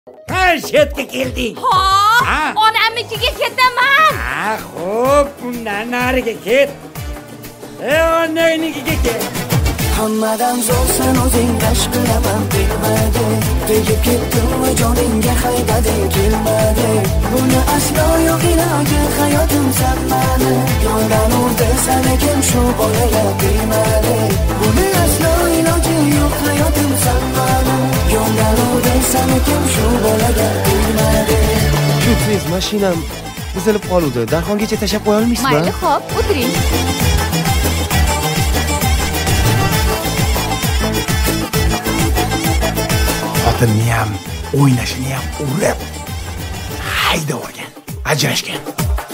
Ha, shetga kelding. Ha, onamnikiga ketaman. Ha, xo'p, bundan nariga ket. Onangnikiga ket. Hammadan zo'r sen o'zing rashk qilaman bilmadi. Tegib ketdimmi joningga haydading kelmadi. Buni aslo yo'q iloji hayotim sanmadi. Yo'ldan urdi seni kim shu bolaga bilmadi. Buni aslo iloji yo'q hayotim sanmadi. Yo'ldan urdi seni kim shu bolaga bilmadi. Shu tez mashinam buzilib qoluvdi. Darxongacha tashab qo'ya olmaysizmi? Mayli, xo'p, o'tiring. Xotinni ham, o'ynashini ham urib haydab olgan, ajrashgan.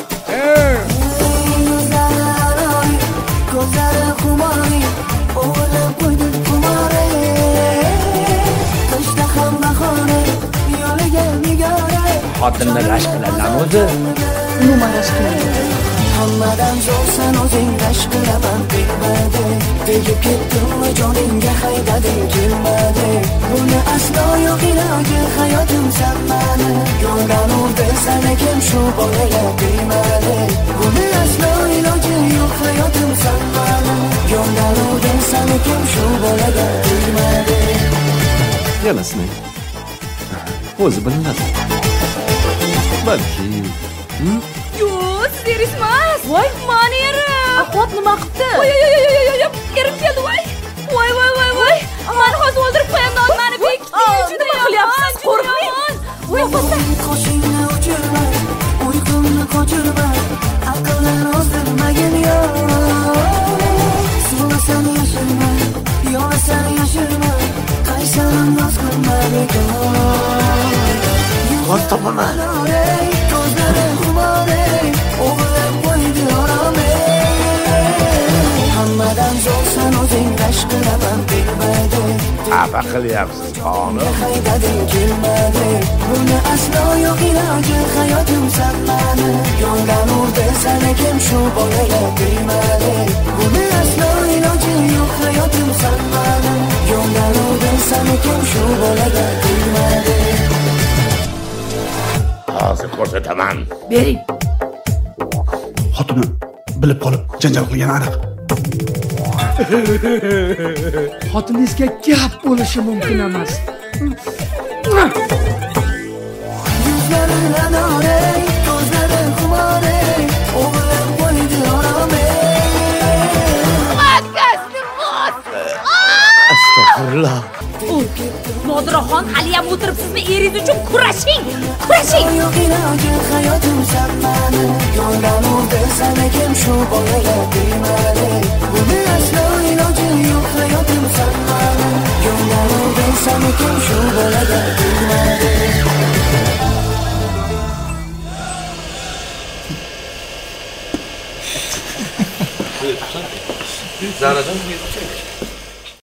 Ko'zlari xumori, o'ylab qo'ydim xumori. Qishda ham bahori, yo'liga nigora. Xotinni rashk qilasan o'zi. Umuman rashk qilaman. Hammadan zo'r sen o'zing rashk qilaman bilmadi. Tegib ketdimmi joningga haydading kelmadi. Buni aslo yo'q iloji hayotim sanmadi. Yo'ldan urdi seni kim shu bolaga bilmadi. Buni aslo iloji yo'q hayotim sanmadi. Yo'ldan urdi seni kim shu bolaga bilmadi. Yalasini. O'zi bilinadi. Balki. Yo'q, siz erismas. Voy, mani erim. Ahvot nima qildi? Voy, erim keldi, voy. Voy. Mani hozir o'ldirib qo'yaman, mani bekitdi. Nima qilyapsiz? Qo'rqmang. Voy, qo'sa. Qo'shingni uchirma, uyqumni qochirma, aqldan ozdirmagin yo'q. Suvlasan yashirma, yo'lasan yashirma, qaysarim noz qilma bekor. Qo'l topaman. Ko'zlarim xumori, o'g'lim qo'ydi oromni. Hammadan zo'r sen o'zing rashk qilaman bilmadi. Xafa qilyapsiz, xonim. Haydading kelmadi. Buni aslo yo'q iloji hayotim sanmadi. Yo'ldan urdi seni kim shu bolaga bilmadi. Buni aslo iloji yo'q hayotim sanmadi. Yo'ldan urdi seni kim shu bolaga bilmadi. Hozir ko'rsataman. Bering. Xotini bilib qolib janjal qilgani aniq. Xotiningizga gap bo'lishi mumkin emas. Yuzlari lanore, ko'zlari xumori, o'g'lim qo'ydi oromni. Astag'firullah. Nodiraxon, haliyam o'tiribsizmi? Eringiz uchun kurashing. Yo'q iloji hayotim sanmadi. Yo'ldan urdi seni kim shu bolaga bilmadi. Buni aslo iloji yo'q hayotim sanmadi. Yo'ldan urdi seni kim shu bolaga bilmadi. Zarajon,